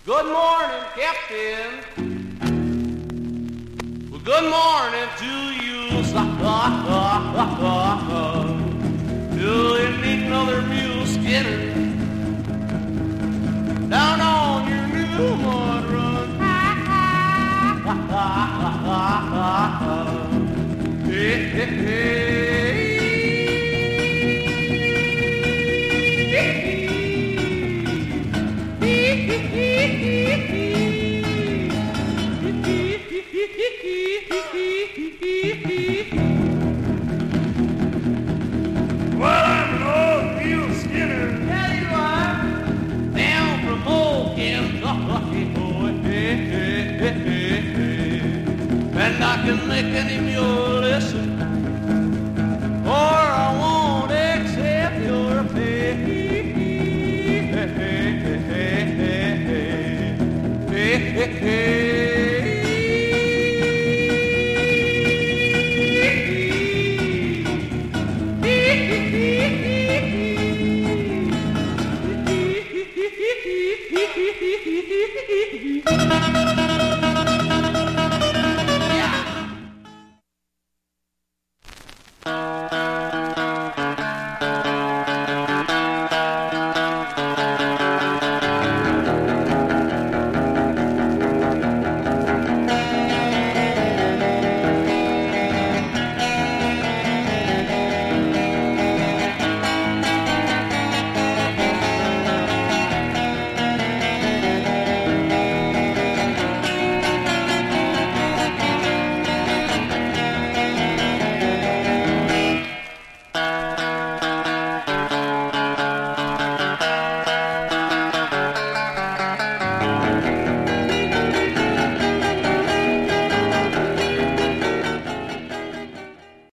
Good morning, Captain. Well, good morning to you. Do you need another mule skinner down on your new mud run? Hey, hey, hey. Well, I'm an old mule skinner. Yeah, you are. Down from old Kentucky, boy. Hey, hey, hey, hey, hey. And I can make any mule listen, or I want